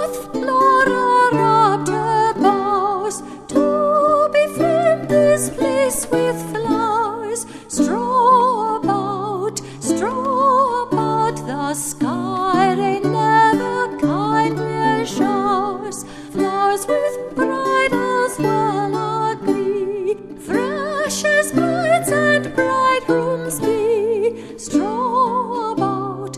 doth Flora rapture bows to befriend this place with flowers? Straw about the sky, rain never kindly showers. Flowers with bridals well agree, fresh as brides and bridegrooms be. Straw about,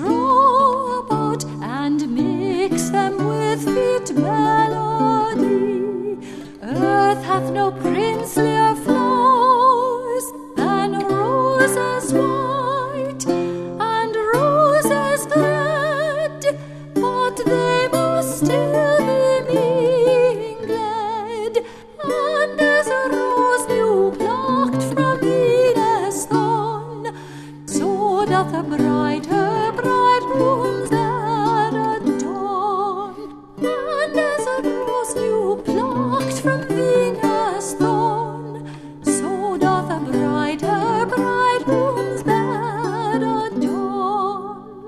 and mix them with sweet melody. Earth hath no princelier flowers than roses white and roses red, but they must still be mingled. And as a rose new plucked from Venus' thorn, so doth a bride her bridegroom's there adorn. And as a rose new plucked from Venus' thorn, so doth a bride her bridegroom's there adorn.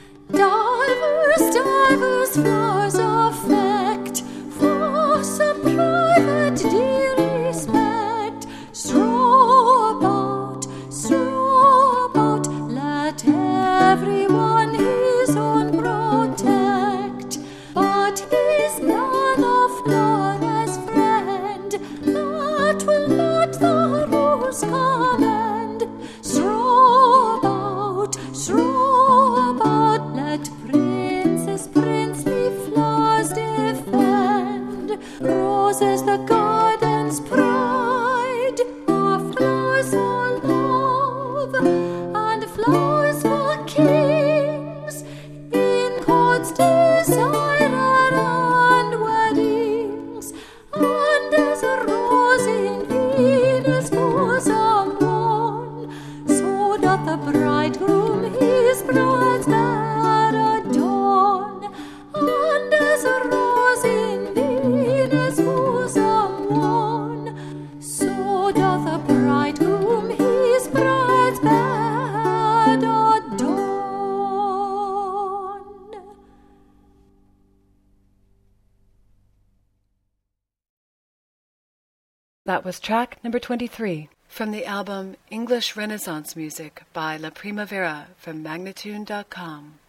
Divers flowers affect for some private dear respect. Straw about, let everyone his own protect. But he's none of Flora's friend that will not the rose commend. Straw about, let princely flowers defend. Roses the garden's pride, are flowers for love, and flowers for kings, in courts, desire, and weddings. And as a rose in Venus' bosom worn, so doth the bridegroom his bride's there adorn. And as a rose in Venus' bosom worn, so doth the bridegroom his bride's bed adorn. That was track number 23 from the album English Renaissance Music by La Primavera from Magnatune.com.